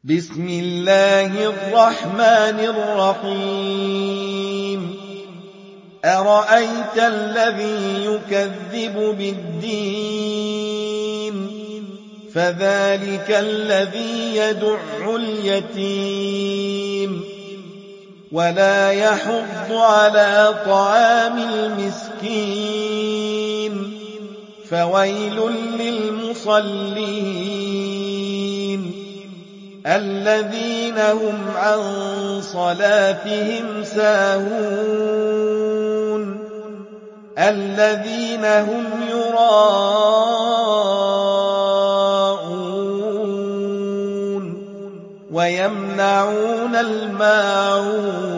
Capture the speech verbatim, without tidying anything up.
بسم الله الرحمن الرحيم أرأيت الذي يكذب بالدين فذلك الذي يدع اليتيم ولا يحض على طعام المسكين فويل للمصلين الذين هم عن صلاتهم ساهون الذين هم يراءون ويمنعون الماعون